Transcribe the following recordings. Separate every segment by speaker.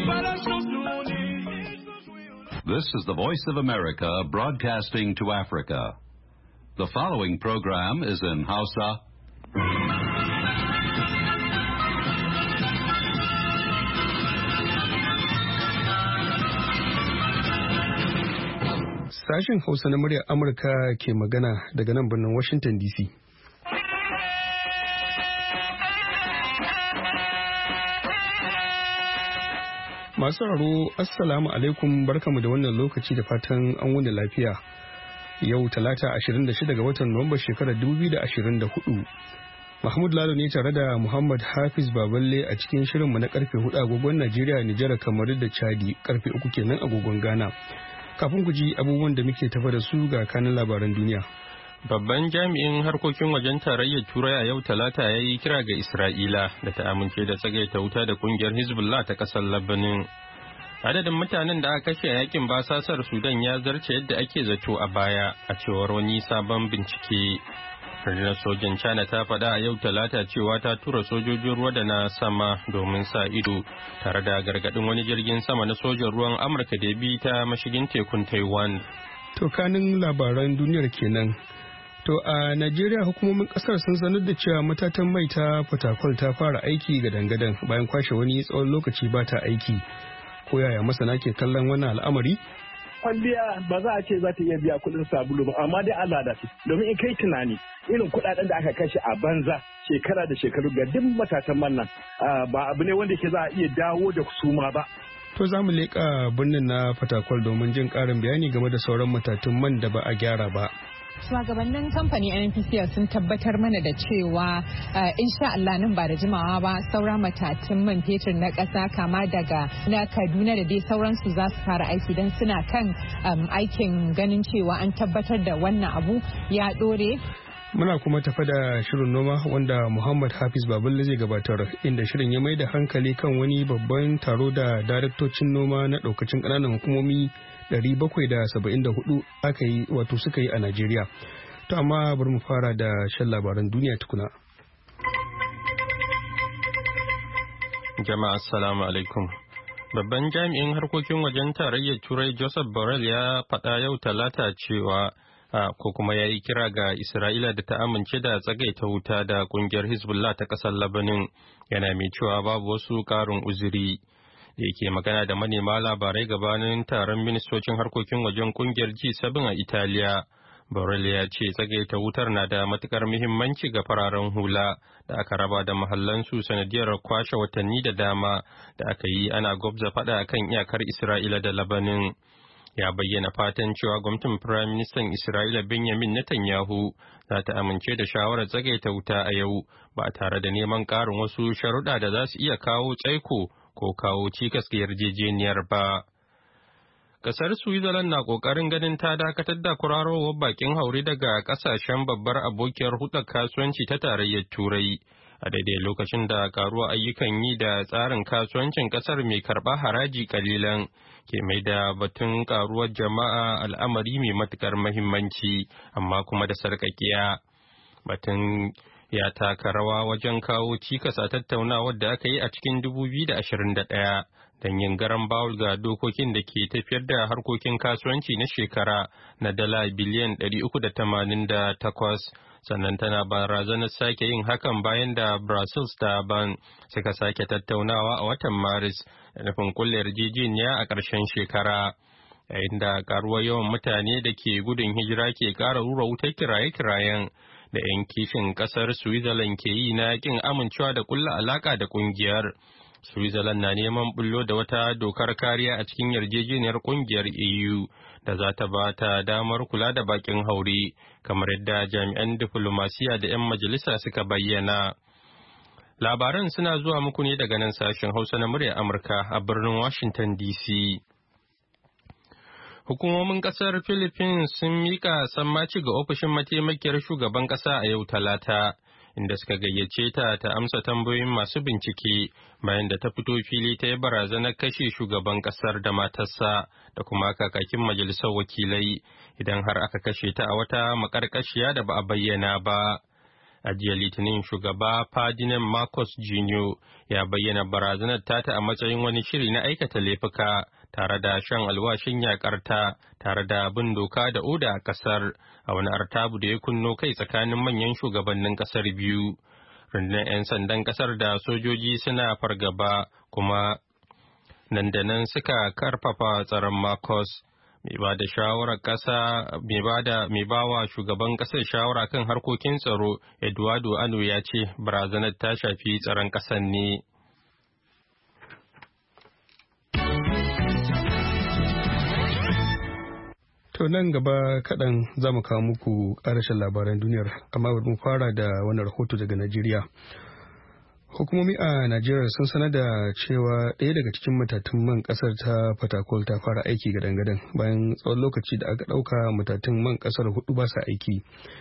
Speaker 1: This is the Voice of America broadcasting to Africa. The following program is in Hausa.
Speaker 2: Sashen Hausa na muryar Amurka ke magana daga nan birnin Washington DC. Masu sauraro, Assalamu alaikum, barkamu da wannan lokaci da fatan an wuni lafiya. Yau Talata 26 ga watan Nuwamba shekarar 2024. Mahmud Lalo ne tare da Muhammad Hafiz Baballe a cikin shirinmu na karfe 4 agogon Najeriya, Nijar, Kamaru da Chadi, karfe 3 kenan agogon Ghana. Kafin ku ji abubuwan da muke tafa da su ga kanin labaran duniya.
Speaker 3: Babban jami'in harkokin wajen tarayyar Turai a yau Talata ya yi kira ga Isra'ila da ta amince da tsagaita wuta da kungiyar Hezbollah ta kasar Lebanon. Adadin mutanen da aka kashe a yakin basasar Sudan ya zarce yadda ake zato a baya, a cewar wani sabon bincike. Rundunar sojan China ta faɗa a yau Talata cewa ta tura sojojin ruwa da na sama domin sa ido, tare da gargaɗin wani jirgin sama na sojan ruwan Amurka da bi ta mashigin tekun Taiwan.
Speaker 2: To kanin labaran duniyar kenan. To a Najeriya hukumomin kasar sun sanar da cewa matatan mai ta Fatakwal ta fara aiki ga dangadan bayan kwashe wani tsawon lokaci ba ta aiki. Ko yaya masana ke kallon wannan al'amari?
Speaker 4: Kwalliya ba za a ce za ta iya biya kuɗin sabulu ba, amma dai Allah da su. Domin in kai tunani irin kuɗaɗen da aka kashe a banza shekara da shekaru ga duk matatan man nan ba abu ne wanda ke za a iya dawo da suma ba.
Speaker 2: To za mu leƙa birnin na Fatakwal domin jin ƙarin bayani game da sauran matatun man da ba a gyara ba.
Speaker 5: Shugabannin kamfanin NNPCL sun tabbatar mana da cewa insha Allah nan ba da jimawa ba saura matatun man fetur na ƙasa kama daga na Kaduna da dai sauransu za su fara aiki don suna kan aikin ganin cewa an tabbatar da wannan abu ya ɗore.
Speaker 2: Muna kuma tafa da shirin noma wanda Muhammad Hafiz Baballe zai gabatar, inda shirin ya mai da hankali kan wani babban taro da daraktocin noma na ɗaukacin ƙananan hukumomi 774 aka yi wato suka yi a Najeriya. To amma bari mu fara da shan labaran duniya tukuna.
Speaker 3: Jama'a assalamu alaikum. Babban jami'in harkokin wajen tarayyar Turai Joseph Borrell ya faɗa yau Talata cewa ko kuma ya yi kira ga Isra'ila da ta amince da tsagaita wuta da kungiyar Hezbollah ta ƙasar Lebanon, yana mai cewa babu wasu ƙarin uzuri. Da yake magana da manema labarai gabanin taron ministocin harkokin wajen kungiyar G7 a Italiya, Borrell ya ce tsagaita wutar na da matukar muhimmanci ga fararen hula da aka raba da mahallansu sanadiyar kwashe watanni da dama da aka yi ana gwabza fada kan iyakar Isra'ila da Lebanon. Ya bayyana fatan cewa gwamnatin Firayim Ministan Isra'ila Benjamin Netanyahu za ta amince da shawarar tsagaita wuta a yau ba tare da neman ƙarin wasu sharuɗa da za su iya kawo tsaiko ko kawo cikas ga yarjejeniyar ba. Kasar Switzerland na ƙoƙarin ganin ta dakatar da kurarowar bakin haure daga ƙasashen babbar abokiyar hudar kasuwanci ta tarayyar Turai, a daidai lokacin da karuwa ayyukan yi da tsarin kasuwancin ƙasar mai karɓa haraji kalilan ke mai da batun karuwar jama'a al'amari mai matuƙar mahimmanci, amma kuma da sarƙaƙiya. Batun ya taka rawa wajen kawo cikas a tattaunawar da aka yi a cikin 2021 don yin garan bawul ga dokokin da ke tafiyar da harkokin kasuwanci na shekara na dala biliyan 388, sannan tana barazanar sake yin hakan bayan da Brussels da Ban suka sake tattaunawa a watan Maris da nufin kulle yarjejeniya a ƙarshen shekara. Yayin da karuwar yawan mutane da ke gudun hijira ke ƙara rura wutar kiraye-kirayen da 'yan kishin kasar Switzerland ke yi na kin amincewa da kulla alaka da kungiyar. Switzerland na neman bullo da wata dokar kariya a cikin yarjejeniyar kungiyar EU da za ta ba ta damar kula da bakin haure, kamar yadda jami'an diflomasiya da 'yan majalisa suka bayyana. Labaran suna zuwa muku ne daga nan sashen Hausa na muryar Amurka a birnin Washington DC. Hukumomin kasar Philippines sun mika sammaci ga ofishin mataimakiyar shugaban kasa a yau Talata, inda suka gayyace ta ta amsa tambayoyin masu bincike bayan da ta fito fili ta yi barazanar kashe shugaban kasar da matarsa da kuma kakakin majalisar wakilai idan har aka kashe ta a wata makarkashiya da ba a bayyana ba. A jiya Litinin shugaba Ferdinand Marcos Jr. ya bayyana barazanar tata a matsayin wani shiri na aikata laifuka tare da shan alwashin yakarta tare da bin doka da oda a kasar a wani artabu da ya kunno kai tsakanin manyan shugabannin kasar biyu. Rundunar 'yan sandan kasar da sojoji suna fargaba kuma nan da nan suka karfafa tsaron Marcos. Mai ba wa shugaban kasar shawara kan harkokin tsaro Eduardo Ano ya ce barazanar ta shafi tsaron kasar ne.
Speaker 2: To nan gaba kaɗan za mu kawo muku ƙarashin labaran duniyar, amma bari mu fara da wani rahoto daga Najeriya. Hukumomi a Najeriya sun sanar da cewa ɗaya daga cikin matatun man ƙasar ta Fatakwal ta fara aiki gadan-gadan bayan tsawon lokaci da aka ɗauka matatun man ƙasar 4 ba sa aiki.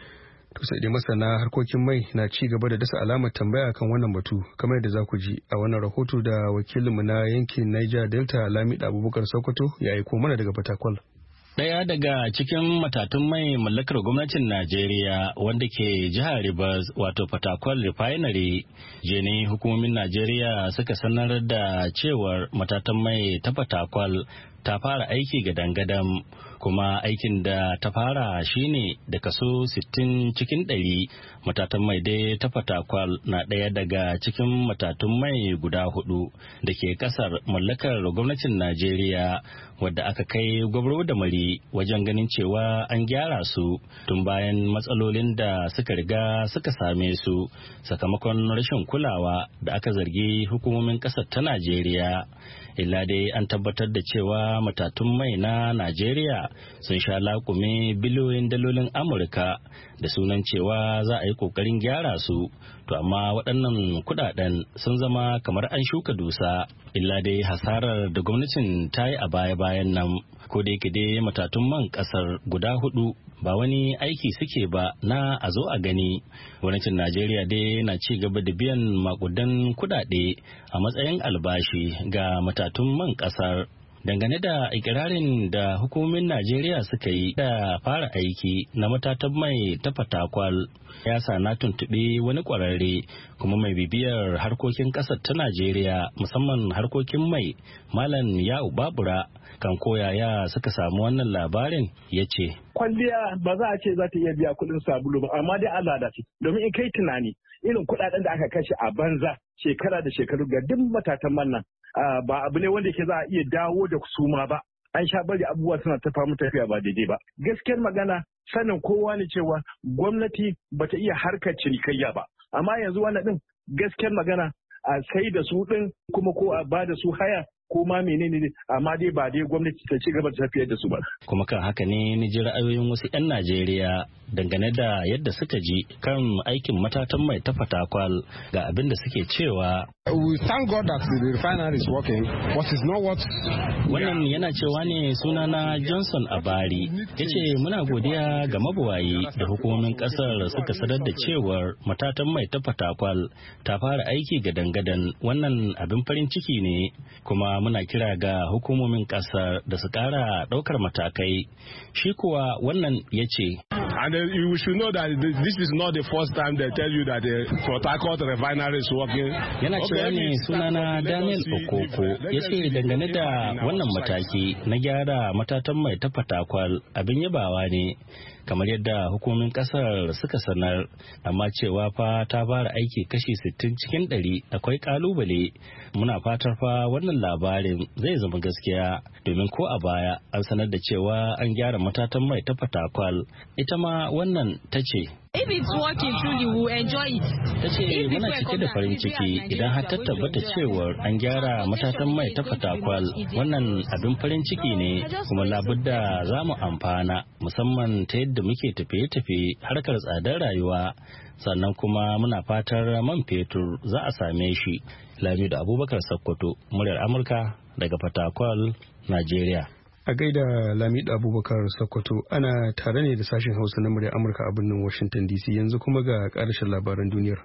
Speaker 2: To sai dai masana harkokin mai na ci gaba da dasa alamar tambaya kan wannan batu, kamar yadda za ku ji a wannan rahoto da wakilinmu na yankin Niger Delta Lamida Abubakar Sokoto ya aiko mana daga Fatakwal.
Speaker 6: Ɗaya daga cikin matatun mai mallakar gwamnatin Najeriya wanda ke jihar Rivers wato Fatakwal Refinery, jene hukumomin Najeriya suka sanar da cewar matatan mai ta Fatakwal ta fara aiki gadan-gadan, kuma aikin da ta fara shine da kaso 60 cikin 100. Matatan mai dai ta Fatakwal na ɗaya daga cikin matatun mai guda 4 da ke kasar mallakar gwamnatin Najeriya wadda aka kai gwabro da mari wajen ganin cewa an gyara su tun bayan matsalolin da suka riga suka same su sakamakon rashin kulawa da aka zargi hukumomin kasar ta Najeriya. Illa dai an tabbatar da cewa matatun mai na Najeriya sun sha laƙume biliyoyin dalolin Amurka da sunan cewa za a yi ƙoƙarin gyara su, to amma waɗannan kuɗaɗen sun zama kamar an shuka dusa. Illa dai hasarar da gwamnatin ta yi a baya-bayan nan, ko da yake dai matatun man ƙasar guda 4 ba wani aiki suke ba na a zo a gani. Gwamnatin Najeriya dai na ci gaba da biyan makudan kuɗaɗe a matsayin albashi ga matatun man ƙasar. Dangane da ikirarin da hukumomin Najeriya suka yi da fara aiki na matatan mai ta Fatakwal, ya sa na tuntuɓi wani ƙwararre kuma mai bibiyar harkokin ƙasar ta Najeriya musamman harkokin mai, Malam Ya'u Babura, kan koyaya suka samu wannan labarin. Ya ce,
Speaker 4: kwalliya ba za a ce za ta iya biya kuɗin sabulu ba, amma dai Allah da ce, domin in kai tunani irin kuɗaɗen da aka kashe a banza shekara da shekaru ga duk matatan man nan, ba abu ne wanda ke za a iya dawo da su ma ba. An sha bari abubuwa suna ta famu tafiya ba daidai ba. Gaskiyar magana sanin kowa ne cewa gwamnati bata iya harkar cinikayya ba, amma yanzu wannan din gaskiyar magana a sai da su din kuma ko a ba da su haya ko ma menene ne, amma dai ba dai gwamnati ta ci gaba da tafiyar da su ba.
Speaker 6: Kuma kan haka ne ni ji ra'ayoyin wasu 'yan Najeriya dangane da yadda suka ji kan aikin matatan mai ta Fatakwal, ga abin da suke cewa.
Speaker 7: We thank God that the refinery is working, but it's not what.
Speaker 6: Wannan yana cewa ne sunana Johnson Abari, ya ce muna godiya ga mabuwayi da hukumomin kasar suka sanar da cewar matatan mai ta Fatakwal ta fara aiki gadan-gadan. Wannan abin farin ciki ne, kuma muna kira ga hukumomin kasar da su kara daukar matakai. Shi kuwa wannan ya ce,
Speaker 7: and you should know that this is not the first time they tell you that the Port Harcourt refinery is working.
Speaker 6: Yana cewa ne sunana Daniel Okoko, ya ce dangane da wannan mataki na gyara matatan mai ta Fatakwal abin yabawa ne, kamar yadda hukumomin kasar suka sanar, amma cewa fa ta fara aiki kashi 60 cikin 100 akwai kalubale. Muna fatar fa wannan labarin zai zama gaskiya, domin ko a baya an sanar da cewa an gyara matatan mai ta Fatakwal. Ita ma wannan ta ce,
Speaker 8: if it's working truly we will enjoy it.
Speaker 6: Ta ce muna cike da farin ciki idan har ta tabbata cewar an gyara matatan mai ta Fatakwal. Wannan abin farin ciki ne, kuma labudda za mu amfana, musamman ta yadda muke tafiye-tafiye harkar tsadar rayuwa. Sannan kuma muna fatar man fetur za a same shi. Lamido Abubakar Sokoto, muryar Amurka daga Fatakwal, Najeriya.
Speaker 2: A gaida Lamido Abubakar Sokoto, ana tare ne da sashen Hausa na muryar Amurka a birnin Washington DC. Yanzu kuma ga ƙarshen labaran duniyar.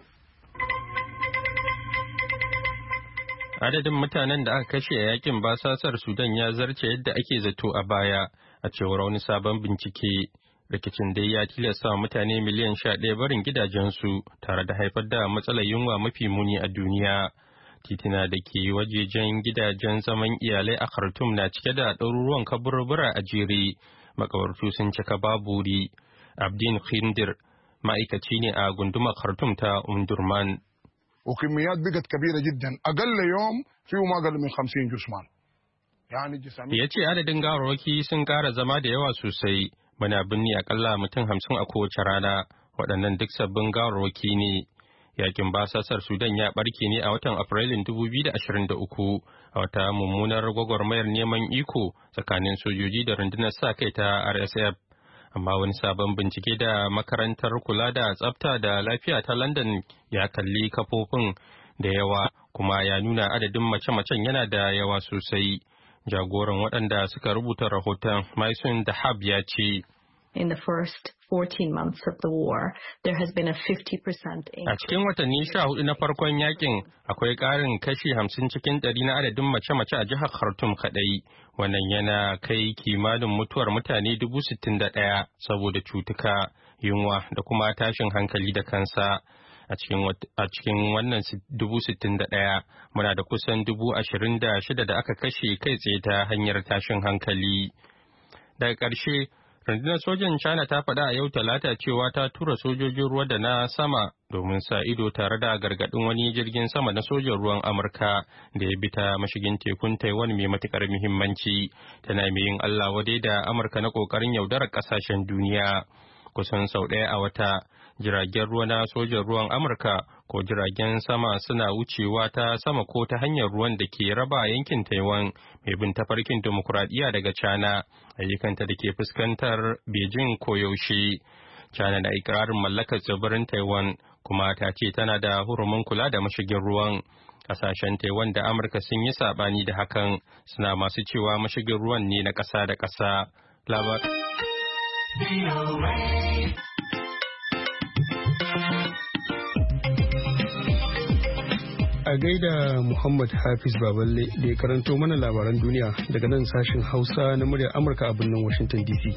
Speaker 3: Adadin mutanen da aka kashe a yakin basasar Sudan ya zarce yadda ake zato a baya, a cewar wani sabon bincike. Rikicin dai ya tilasta mutane miliyan 11 barin gidajensu tare da haifar da matsalar yunwa mafi muni a duniya. Titina da ke wajejen gidajen zaman iyalai a Khartoum na cike da ɗaruruwan kaburbura a jere. Makabartu sun cika baburi. Abdin Khindir ma'aikaci ne a gundumar Khartoum ta Umdurman.
Speaker 9: وكميات بقت كبيرة جدا أقل يوم فيه ما أقل من 50 جثمان.
Speaker 3: Ya ce adadin gawarwaki sun ƙara zama da yawa sosai. Muna binne akalla mutum 50 a kowace rana. Waɗannan duk sabbin gawarwaki ne. Yakin basasar Sudan ya ɓarke ne a watan Afrilun 2023 a wata mummunar gwagwarmayar neman iko tsakanin sojoji da rundunar sa kai ta RSF. Amma wani sabon bincike da makarantar kula da tsafta da lafiya ta London ya kalli kafofin da yawa kuma ya nuna adadin mace-macen yana da yawa sosai. Jagoran waɗanda suka rubuta rahoton Maison Dahab ya ce,
Speaker 10: In the first 14 months of the war, there has been a 50% increase.
Speaker 3: A cikin watanni 14 na farkon yakin, akwai ƙarin kashi 50 cikin 100 na adadin mace-mace a jihar Khartoum kaɗai. Wannan yana kai kimanin mutuwar mutane 61,000 saboda cutuka, yunwa da kuma tashin hankali da kansa. A cikin wannan 61,000 muna da kusan 26,000 da aka kashe kai tsaye ta hanyar tashin hankali. Daga ƙarshe, rundunar sojan China ta faɗa a yau Talata cewa ta tura sojojin ruwa da na sama domin sa ido tare da gargaɗin wani jirgin sama na sojan ruwan Amurka da ya bi ta mashigin tekun Taiwan mai matuƙar muhimmanci. Tana mai yin Allah wadai da Amurka na ƙoƙarin yaudarar ƙasashen duniya. Kusan sau ɗaya a wata, jiragen ruwa na sojan ruwan Amurka ko jiragen sama suna wucewa ta sama ko ta hanyar ruwan da ke raba yankin Taiwan mai bin tafarkin demokuraɗiyya daga China, ayyukanta da ke fuskantar Beijing koyaushe. China na ikirarin mallakar tsibirin Taiwan kuma ta ce tana da hurumin kula da mashigin ruwan. Ƙasashen Taiwan da Amurka sun yi saɓani da hakan, suna masu cewa mashigin ruwan ne na ƙasa da ƙasa.
Speaker 2: A gaida Muhammad Hafiz Baballe da ya karanto mana labaran duniya daga nan sashen Hausa na muryar Amurka a birnin Washington DC.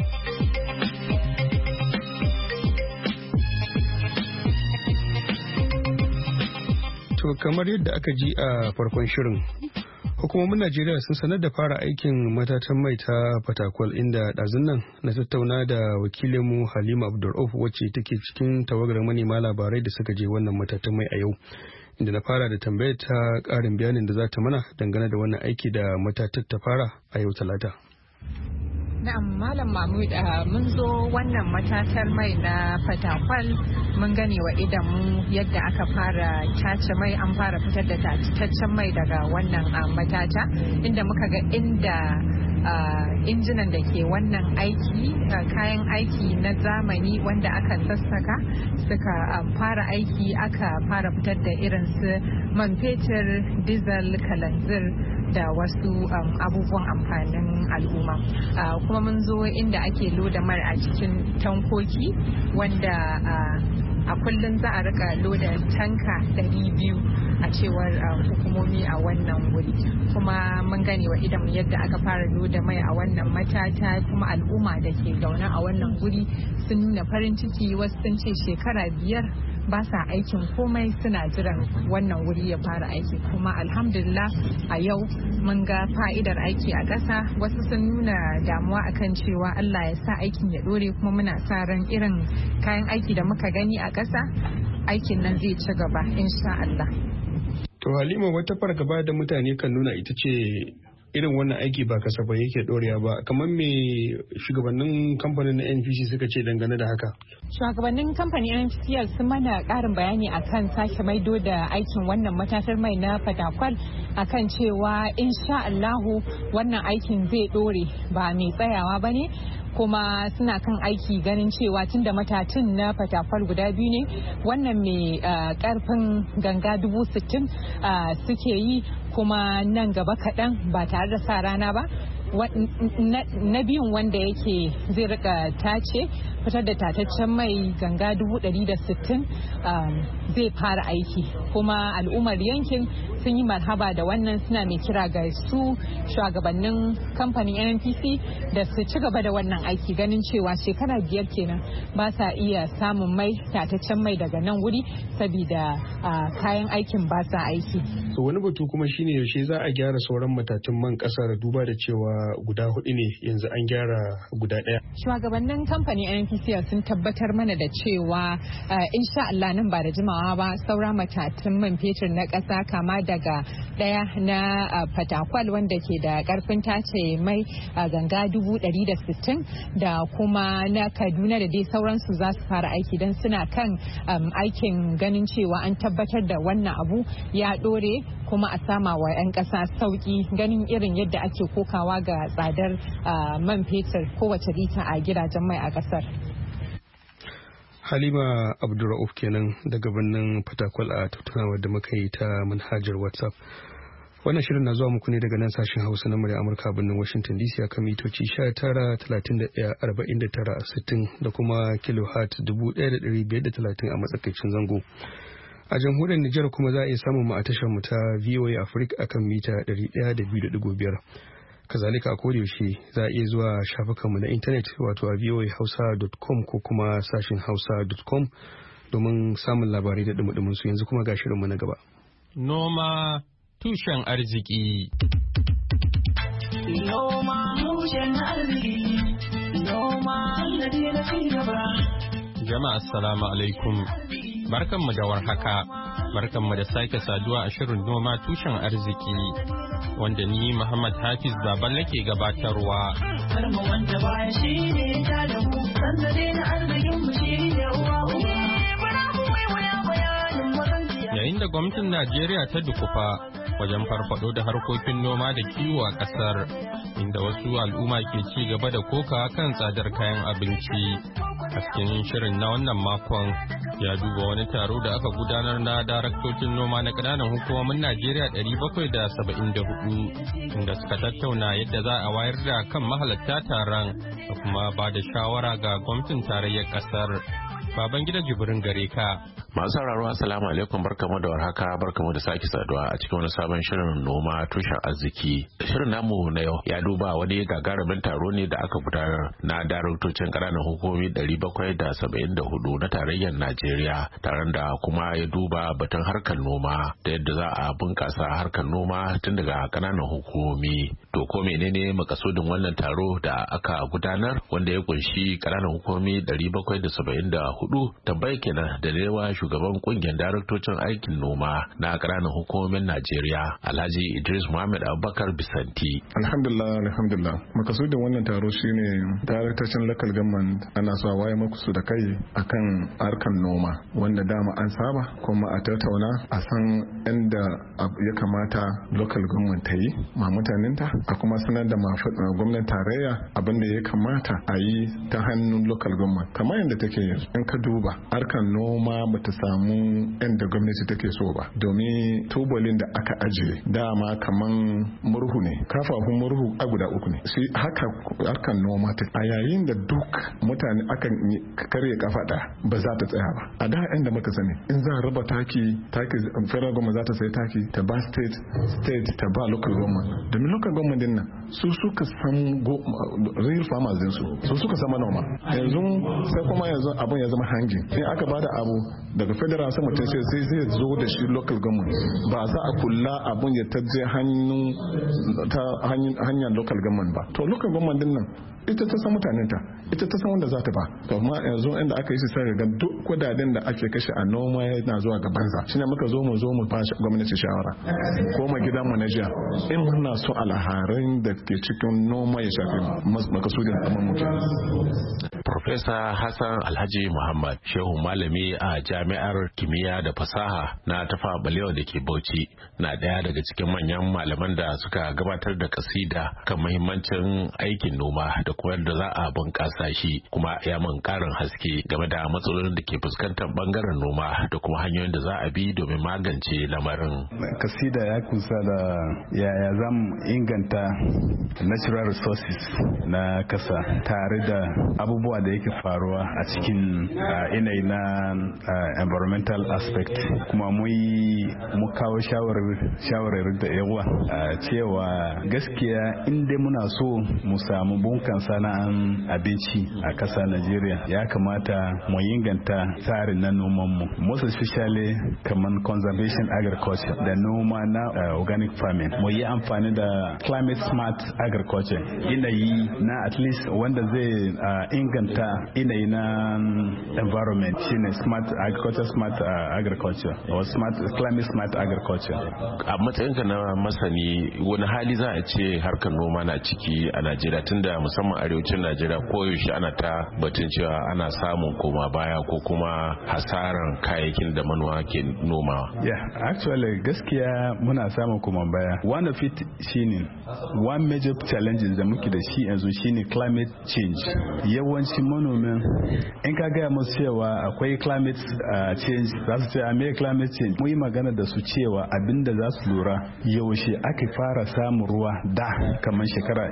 Speaker 2: To kamar yadda aka ji a farkon shirin, hukumomin Najeriya sun sanar da fara aikin matatan mai ta Fatakwal inda ɗazun nan na tattauna da wakilinmu Halima Abdulrauf wacce take cikin tawagar manema labarai da suka je wannan matatan mai a yau. Inda na fara da tambayar ta ƙarin bayanin da za ta mana dangane da wannan aiki da matatar ta fara a yau Talata.
Speaker 5: Na'am Malam Mahmud, mun zo wannan matatar mai na Fatakwal mun gane wa idanmu yadda aka fara tace mai, an fara fitar da tataccen mai daga wannan matata, inda muka ga inda injinan da ke wannan aiki, kayan aiki na zamani wanda aka sassaka suka fara aiki, aka fara fitar da irin su man fetur, diesel, kalanzir da wasu abubuwan amfanin al'umma. Kuma mun zo inda ake loda mai a cikin tankoki wanda a kullum za a rika loda tanka 200 a cewar hukumomi a wannan wuri. Kuma mun gane wa idan yadda aka fara loda mai a wannan matata, kuma al'umma da ke zaune a wannan wuri sun nuna farin ciki, wasu sun ce shekara 5 ba sa aikin komai suna jiran wannan wuri ya fara aiki. Kuma alhamdulillah a yau mun ga fa'idar aiki a ƙasa, wasu sun nuna damuwa akan cewa Allah ya sa aikin ya dore, kuma muna sa ran irin kayan aiki da muka gani a ƙasa aikin nan zai ci gaba insha Allah.
Speaker 2: To Halima, wata fargaba da mutane kan nuna ita ce irin wannan aiki ba kasafai yake dorewa ba, kamar me shugabannin kamfanin na NPC suka ce dangane da haka?
Speaker 5: Shugabannin kamfanin NPC sun mana ƙarin bayani akan sake maido da aikin wannan matatar mai na Fatakwal, akan cewa insha Allahu wannan aikin zai dore, ba mai tsayawa ba ne, kuma suna kan aiki ganin cewa tunda matatun na Fatakwal guda biyu ne, wannan mai karfin ganga 60,000 suke yi, kuma nan gaba kaɗan ba tare da sa rana ba na biyun wanda yake zai rika tace fitar da tataccen mai ganga 160 zai fara aiki, kuma al'ummar yankin sun yi marhaba da wannan, suna mai kira ga su shugabannin kamfanin NNPC da su ci gaba da wannan aiki, ganin cewa shekara 5 kenan ba sa iya samun mai tataccen mai daga nan wuri saboda kayan aikin ba sa aiki.
Speaker 2: So wani batu kuma shine yaushe za a gyara sauran matatun man kasar, duba da cewa guda 4 ne yanzu an gyara guda 1. Shugabannin
Speaker 5: kamfanin NNPC sun tabbatar mana da cewa insha Allah nan ba da jimawa ba saura matatun man fetur na ƙasa, kama daga ɗaya na Fatakwal wanda ke da ƙarfin tace mai ganga 160 da kuma na Kaduna da dai sauransu za su fara aiki don suna kan aikin ganin cewa an tabbatar da wannan abu ya ɗore kuma a sama wa 'yan ƙasa sauƙi, ganin irin yadda ake kokawa ga tsadar man fetur kowace lita a gidajen mai a ƙasar.
Speaker 2: Halima Abdulrauf kenan daga birnin Fatakwal a tattaunawar da muka yi ta manhajar WhatsApp. Wannan shirin na zuwa muku ne daga nan sashen Hausa na murya Amurka birnin Washington DC akan mitoci 19,31,49,60 da kuma kilohertz 1,530 a matsakaicin zango. A jamhuriyar Nijar kuma za a iya samun mu a tashar mu ta VOA Africa akan mita 102.5. Kazalika a kodayaushe za a iya zuwa shafukanmu na intanet wato a voahausa.com ko kuma sashin hausa.com domin samun labarai da dumudumin su. Yanzu kuma ga shirinmu na gaba.
Speaker 3: Noma tushen arziki.
Speaker 11: Noma tushen arziki. Noma sannadi na cigaba.
Speaker 3: Jama'a assalamu alaikum. Barkanmu da warhaka. Barkanmu da sake saduwa a shirin noma tushen arziki wanda ni Muhammad Hafiz Baballe ke gabatarwa.
Speaker 11: Karma wanda baya shi ne ta da mu, sannadi na arzikin mu shi ne uwa uwa.
Speaker 3: Yayin da gwamnatin Najeriya ta dukufa wajen farfado da harkokin noma da kiwo a kasar, inda wasu al'umma ke ci gaba da kokawa kan tsadar kayan abinci. A cikin shirin na wannan makon ya duba wani taro da aka gudanar na daraktocin noma na ƙananan hukumomin Najeriya 774 inda suka tattauna yadda za a wayar da kan mahalarta taron da kuma ba da shawara ga gwamnatin tarayyar ƙasar. Babangida Jibrin gare ka.
Speaker 12: Masu sauraro assalamu alaikum, barkamu da warhaka, barkamu da sake saduwa a cikin wani sabon shirin noma tushen arziki. Shirin namu na yau ya duba wani gagarumin taro ne da aka gudanar na daraktocin ƙananan hukumomi 774 na tarayyar Najeriya, taron da kuma ya duba batun harkar noma da yadda za a bunƙasa harkar noma tun daga ƙananan hukumomi. To ko menene makasudin wannan taro da aka gudanar wanda ya kunshi ƙananan hukumomi 774? Tambaya kenan da yawa shugaban kungiyar daraktocin aikin noma na ƙananan hukumomin Najeriya, Alhaji Idris Muhammad Abubakar Bisanti.
Speaker 13: Alhamdulillah. Makasudin wannan taro shine daraktocin local government ana so a waye muku da kai akan harkar noma wanda dama an saba kuma a tattauna a san inda ya kamata local government ta yi ma mutanenta, a kuma sanar da gwamnatin tarayya abin da ya kamata a yi ta hannun local government. Kamar yadda take yanzu in ka duba harkar noma bata samu yadda gwamnati take so ba, domin tubalin da aka ajiye dama kaman murhu ne, kafafun murhu a guda 3 ne. Shi haka harkar noma ta a yayin da duk mutane akan karye kafa da ba za ta tsaya ba. A da inda muka sani in za a raba taki federal government za ta sai taki ta ba state ta ba local government, domin local government din nan su suka san real farmers din su suka san manoma. Yanzu sai kuma yanzu abun ya zama hangin, in aka bada abu daga federal sama ta sai zai zo da shi local government, ba za a kula abun ya taje hanyar local government ba. To local government din nan ita ta san mutanenta, ita ta san wanda za ta ba. To amma yanzu inda aka yi shi sai ga duk kudaden da ake kashe a noma yana zuwa ga banza. Shine muka zo mu ba gwamnati shawara ko ma gidan mu na jiya, in muna so alharin da ke cikin noma ya shafi makasudin amma muke.
Speaker 12: Professor Hassan Alhaji Muhammad, shehu malami a jami'a jami'ar kimiyya da fasaha na Tafawa Balewa da ke Bauchi na ɗaya daga cikin manyan malaman da suka gabatar da kasida kan muhimmancin aikin noma da kuma yadda za a bunƙasa shi, kuma ya mun ƙarin haske game da matsalolin da ke fuskantar bangaren noma da kuma hanyoyin da za a bi domin magance lamarin.
Speaker 14: Kasida ya kusa da yaya zan inganta natural resources na kasa tare da abubuwa da yake faruwa a cikin yanayi na environmental aspect, kuma mu kawo shawarar da yawa cewa gaskiya inda muna so mu samu bunkan sana'an abinci a kasa Najeriya ya kamata mu inganta tsarin na nomanmu, most especially kamar conservation agriculture da noma na organic farming. Mu yi amfani da climate smart agriculture, yanayi na at least wanda zai inganta yanayi na environment, shine smart agriculture, or climate smart agriculture.
Speaker 12: A matsayinka na masani, wani hali za a ce harkar noma na ciki a Najeriya, tunda musamman arewacin Najeriya koyaushe ana ta batun cewa ana samun koma baya ko kuma hasaran kayayyakin da manoma ke nomawa?
Speaker 14: Yeah, actually gaskiya muna samun koma baya. One of it shine one major challenges da muke da shi yanzu shine climate change. Yawancin manomin in ka gaya musu cewa akwai climate change, za su ce a me climate change. Mu yi magana da su cewa abinda za su lura yaushe ake fara samun ruwa da kamar shekara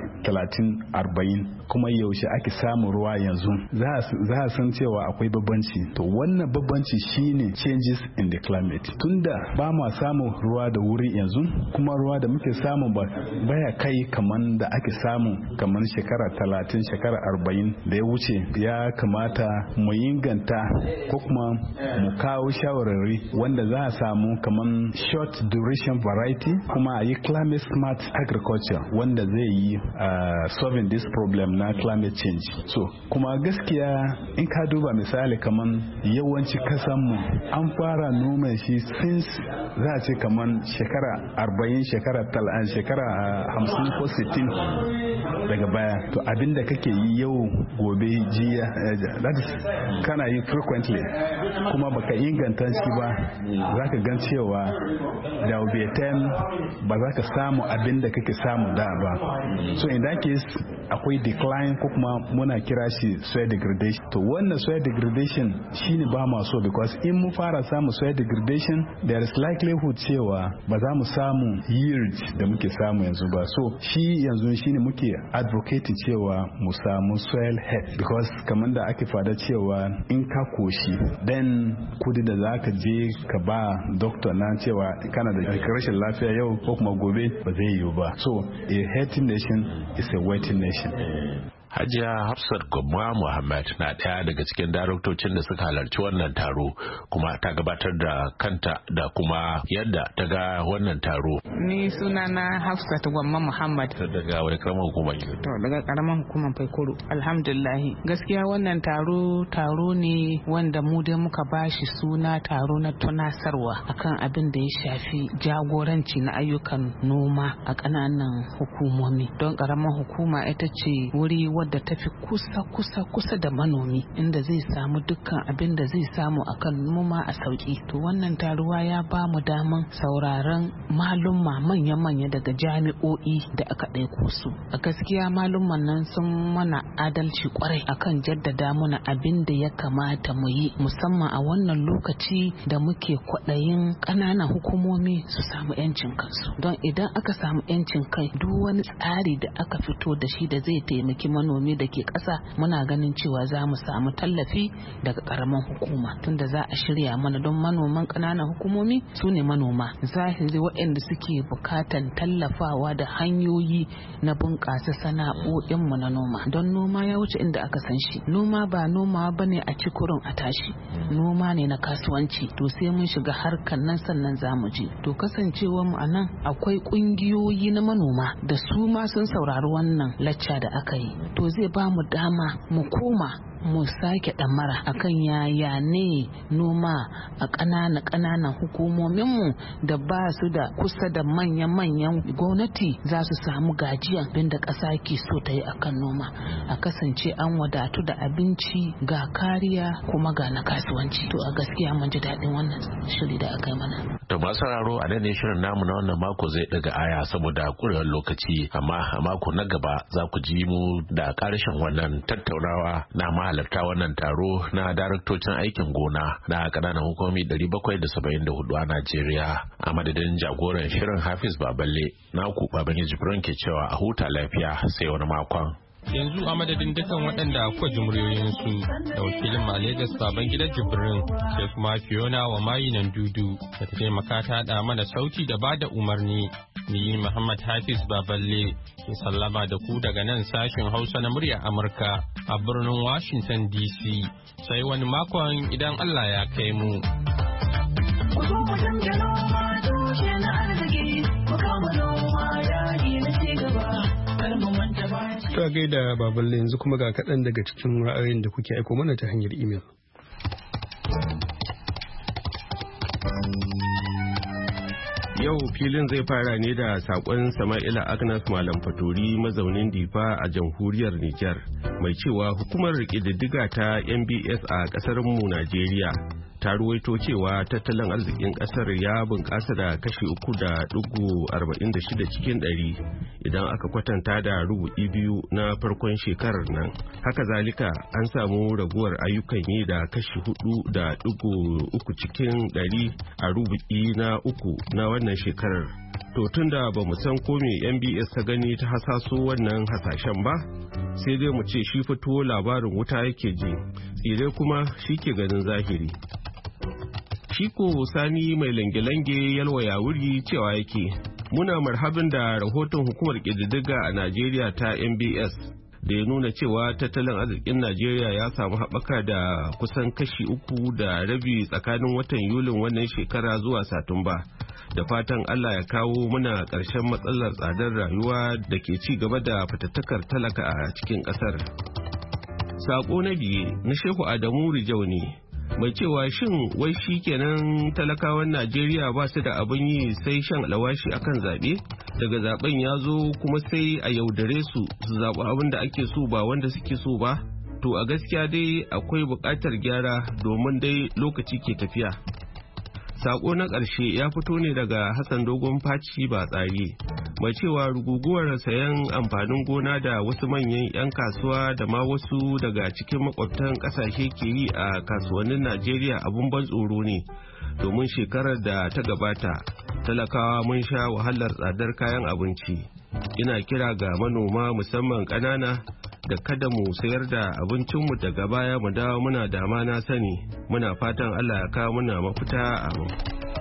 Speaker 14: 30-40, kuma yaushe ake samun ruwa yanzu, za a san cewa akwai babbanci. To wannan babbanci shine changes in the climate. Tunda ba mu samun ruwa da wuri yanzu, kuma ruwa da muke samu baya kai kaman da ake samu kaman shekara 30 shekara 40 da ya wuce. Ya kamata mu inganta ko kuma mu kawo shawarari wanda za a samu kaman short duration variety, kuma a yi climate smart agriculture wanda zai yi solving this problem na climate change. So kuma gaskiya in ka duba misali kaman yawanci kasanmu an fara noma shi since za a ce kaman shekara 40 shekara 50 ko 60 daga baya. To abinda kake yi yau gobe jiya, that is kana yi frequently, kuma baka inganta shi ba, za ka gan cewa da will be a time ba za ka samu abinda kake samu da ba. So in that case akwai decline ko kuma muna kira shi soil degradation. To wannan soil degradation shine ba ma so, because in mu fara samu soil degradation there is likelihood cewa ba za mu samu yield da muke samu yanzu ba. So shi yanzu shine muke advocate cewa mu samu soil health, because kamar da ake fada cewa in ka koshi then kudi da za ka je ka ba doctor na cewa kana da rashin lafiya yau ko kuma gobe ba zai yiwu ba. So a healthy nation is a wealthy nation.
Speaker 12: Hajiya Hafsat Gwamma Muhammad na ɗaya daga cikin daraktocin da suka halarci wannan taro, kuma ta gabatar da kanta da kuma yadda ta ga wannan taro.
Speaker 15: Ni sunana Hafsat Gwamma Muhammad.
Speaker 12: Daga wani karamar hukuma?
Speaker 15: To daga karamar hukumar Faikoro. Alhamdulillah. Gaskiya wannan taro ne wanda mu dai muka bashi suna taro na tunasarwa akan abin da ya shafi jagoranci na ayyukan noma a ƙananan hukumomi. Don karamar hukuma ita ce wuri wadda ta fi kusa da manomi, inda zai samu dukkan abin da zai samu akan noma a sauki. To wannan taruwa ya ba mu daman sauraron malumma manya-manya daga jami'o'i da aka ɗaiko su. A gaskiya malumman nan sun mana adalci kwarai akan jaddada muna abin da ya kamata mu yi, musamman a wannan lokaci da muke kwaɗayin ƙananan hukumomi su samu 'yancin kansu. Don idan aka samu 'yancin kai, duk wani tsari da aka fito da shi da zai taimaki manomi da ke ƙasa, muna ganin cewa za mu samu tallafi daga ƙaramin hukuma, tunda za a shirya mana. Don manoman ƙananan hukumomi su ne manoma zahiri waɗanda suke bukatan tallafawa da hanyoyi na bunƙasa sana'o'inmu na noma. Don noma ya wuce inda aka san shi. Noma ba noma ba ne a cikurin a tashi, noma ne na kasuwanci. To sai mun shiga harkar nan sannan za mu je. To kasancewar mu a nan akwai ƙungiyoyi na manoma da su ma sun saurari wannan lacca da aka yi. To zai ba mu dama mu koma mu sake ɗamara akan yaya ne noma a ƙananan hukumominmu da ba su da kusa da manyan gwamnati za su samu gajiya bin da ƙasa ke so ta yi akan noma, a kasance an wadatu da abinci ga kariya kuma ga na kasuwanci. To a gaskiya mun ji daɗin wannan shiri da aka yi mana.
Speaker 12: To masu sauraro a nan ne shirin namu na wannan mako zai daga aya saboda kurewar lokaci, amma a mako na gaba za ku ji mu da ƙarshen wannan tattaunawa na mahalarta wannan taro na daraktocin aikin gona na ƙananan hukumomi 774 a Najeriya. A madadin jagoran shirin Hafiz Baballe, naku Babangiji Jibrin ke cewa a huta lafiya sai wani makon.
Speaker 3: Yanzu a madadin dukkan waɗanda kuka ji muryoyinsu da wakilin Malegas Babangida Jibrin sai kuma Fiona wa mayinan dudu da ta taimaka ta haɗa mana sauti da bada umarni. Ni Muhammad Hafiz Baballe ke sallama da ku daga nan sashen Hausa na muryar Amurka a birnin Washington DC. Sai wani makon idan Allah ya kai mu.
Speaker 2: Ta gaida Baballe, yanzu kuma ga kaɗan daga cikin ra'ayoyin da kuke aiko mana ta hanyar imel.
Speaker 16: Yau filin zai fara ne da sakon Sama'ila Agnes Malam Fatori mazaunin Difa a jamhuriyar Nijar mai cewa hukumar ƙididdiga ta NBS a ƙasar mu Najeriya ta ruwaito cewa tattalin arzikin ƙasar ya bunƙasa da kashi 3.46 cikin 100 idan aka kwatanta da rubu'i biyu na farkon shekarar nan. Haka zalika an samu raguwar ayyukan yi da kashi 4.3 cikin 100 a rubu'i na uku na wannan shekarar. To tun da ba mu san ko me NBS ta gani ta hasaso wannan hasashen ba, sai dai mu ce shi fito labarin wuta yake ji, tsire kuma shi ke ganin zahiri. Shiko Sani mai lange-lange yalwaya wuri cewa yake, muna marhabin da rahoton hukumar ƙididdiga a Najeriya ta NBS da ya nuna cewa tattalin arzikin Najeriya ya samu haɓaka da kusan kashi 3.5 tsakanin watan Yulin wannan shekara zuwa Satumba. Da fatan Allah ya kawo muna ƙarshen matsalar tsadar rayuwa da ke ci gaba da fatattakar talaka a cikin ƙasar. Sako na biye na Shehu Adamu Rijau ne, mai cewa shin wai shi kenan talakawan Najeriya ba su da abin yi sai shan alawashi akan zaɓe? Daga zaɓen ya zo kuma sai a yaudare su zaɓi abin da ake so ba wanda suke so ba? To a gaskiya dai akwai buƙatar gyara domin dai lokaci ke tafiya. Sako na ƙarshe ya fito ne daga Hassan Dogon Faci ba tsari, mai cewa ruguguwar sayan amfanin gona da wasu manyan 'yan kasuwa da ma wasu daga cikin makwabtan ƙasashe ke yi a kasuwannin Najeriya abun ban tsoro ne, domin shekarar da ta gabata talakawa mun sha wahalar tsadar kayan abinci. Ina kira ga manoma musamman ƙanana da kada mu sayar da abincinmu daga baya mu dawo muna dama na sani. Muna fatan Allah ya kawo muna mafita a mu.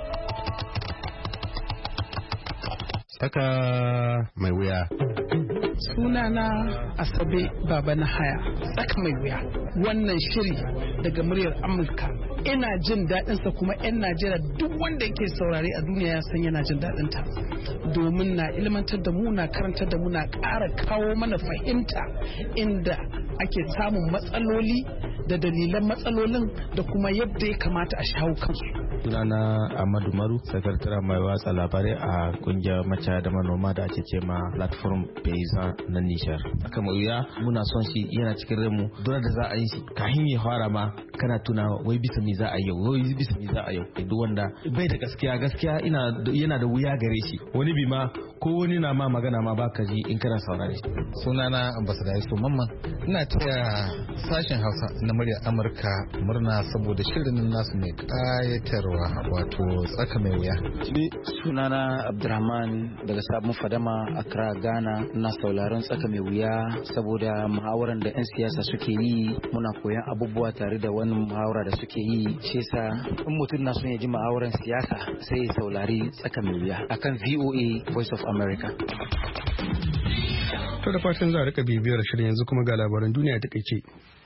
Speaker 17: Tsaka mai wuya.
Speaker 18: Sunana Asabe Baba na Haya. Tsaka mai wuya. Wannan shiri daga muryar Amurka ina jin daɗinsa kuma 'yan Najeriya duk wanda yake saurare a duniya ya san yana jin daɗinta, domin na ilmantar da mu, na karantar da mu, na ƙara kawo mana fahimta inda ake samun matsaloli da dalilan matsalolin da kuma yadda ya kamata a shawo kansu.
Speaker 17: Sunana Ahmadu Maru, sakataren mai watsa labarai a kungiyar macaya da manoma da ake ce ma platform Paysan na Nishar. Aka mai wuya muna son shi, yana cikin ranmu, dole da za a yi shi kafin ya fara ma kana tuna wai bisa mi za a yau, wai bisa mi za a yau. Duk wanda bai da gaskiya yana da wuya gare shi. Wani bi ma ko wani na ma magana ma baka ji in kana saurare.
Speaker 19: Sunana Ambassador Yusuf Mamman, ina taya sashen Hausa na muryar Amurka murna saboda shirin nasu mai kayatarwa, wato tsaka mai wuya.
Speaker 20: Sunana Abdurrahman daga Sabon Fadama, Accra, Ghana. Ina sauraron tsaka mai wuya saboda muhawaran da 'yan siyasa suke yi, muna koyan abubuwa tare da wani muhawara da suke yi. Shi yasa in mutum na son ya ji muhawaran siyasa sai ya saurari tsaka mai wuya akan VOA Voice of America.
Speaker 2: To da fatan za a rika bibiyar shirin, yanzu kuma ga labaran duniya ta kaice.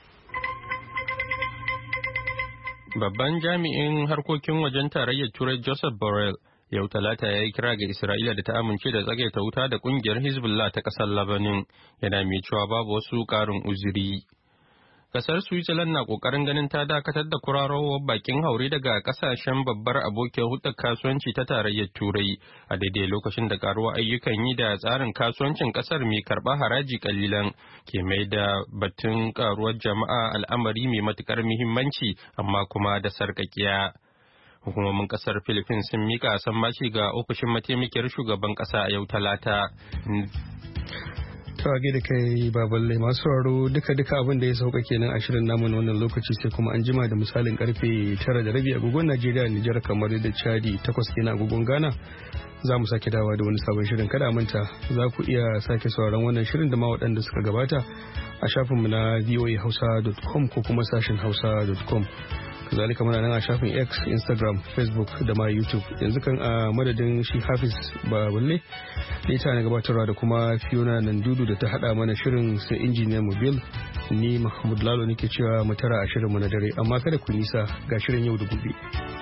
Speaker 3: Babban jami'in harkokin wajen tarayyar Turai Joseph Borrell yau Talata ya yi kira ga Isra'ila da ta amince da tsagaita wuta da kungiyar Hezbollah ta ƙasar Lebanon, yana mai cewa babu wasu ƙarin uzuri. Kasar Switzerland na kokarin ganin ta dakatar da kurarowar bakin haure daga kasashen babbar abokiyar hudar kasuwanci ta tarayyar Turai a daidai lokacin da karuwa ayyukan yi da tsarin kasuwancin kasar mai karba haraji kalilan ke mai da batun karuwar jama'a al'amari mai matukar muhimmanci amma kuma da sarkakiya. Hukumomin kasar Philippines sun mika sammaci ga ofishin mataimakiyar shugaban kasa a yau Talata.
Speaker 2: Tawage da kai baballe masu sauraro duka abin da ya sauka kenan a shirin namu na wannan lokaci sai kuma an jima da misalin karfe 9:30 agogon Najeriya, Nijar, kamar da Chadi 8 kenan agogon Ghana. Za mu sake dawa da wani sabon shirin, kada manta za ku iya sake sauraron wannan shirin da ma waɗanda suka gabata a shafinmu na voahausa.com ko kuma sashin hausa.com. Kazalika muna nan a shafin X, Instagram, Facebook da ma YouTube. Yanzu kan a madadin shi Hafiz Baballe da ita na gabatarwa da kuma Fiona Nandudu da ta hada mana shirin sai injiniyan Mobil. Ni Mahmud Lalo nake cewa mu tara a shirin mu na dare, amma kada ku nisa ga shirin yau da gobe.